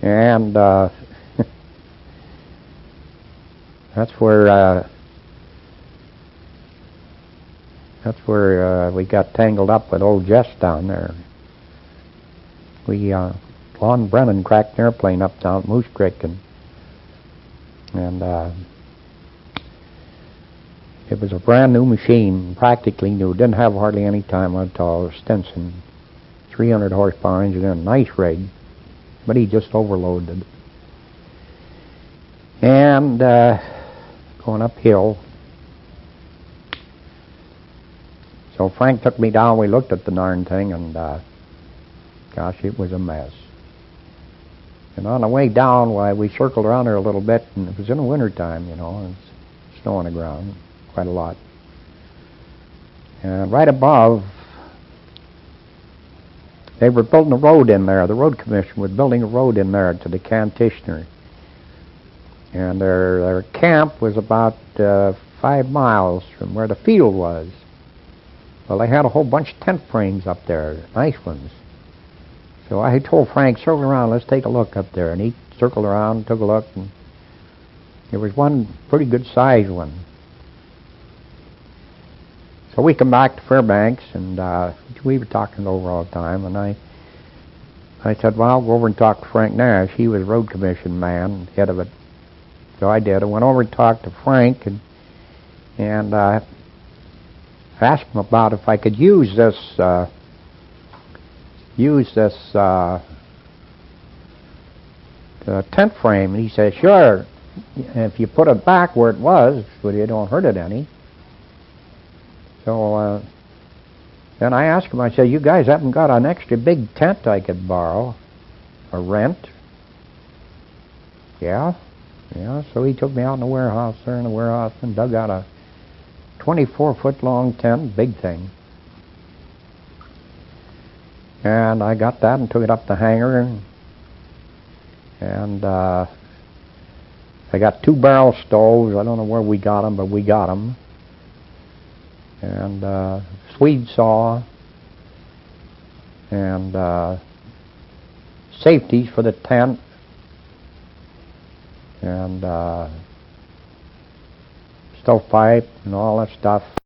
And that's where we got tangled up with old Jess down there. Lon Brennan cracked an airplane up down at Moose Creek, and it was a brand new machine, practically new. Didn't have hardly any time on it all. Stinson, 300 horsepower engine, and a nice rig, but he just overloaded. And going uphill. So Frank took me down. We looked at the darn thing, and gosh, it was a mess. And on the way down, we circled around there a little bit, and it was in the wintertime, and it's snow on the ground, quite a lot. And right above, they were building a road in there. The road commission was building a road in there to the Kantishner. And their camp was about 5 miles from where the field was. Well, they had a whole bunch of tent frames up there, nice ones. So I told Frank, circle around, let's take a look up there. And he circled around, took a look, and there was one pretty good sized one. So we come back to Fairbanks, and we were talking it over all the time, and I said, well, I'll go over and talk to Frank Nash. He was road commission man, head of it. So I did. I went over and talked to Frank, and asked him about if I could use this tent frame. And he said, sure, if you put it back where it was, so you don't hurt it any. So then I asked him, I said, you guys haven't got an extra big tent I could borrow or rent? Yeah. So he took me out in the warehouse there and dug out a 24-foot long tent, big thing. And I got that and took it up the hangar, and I got 2 barrel stoves. I don't know where we got them, but we got them. And Swede saw, and safeties for the tent, and stovepipe and all that stuff.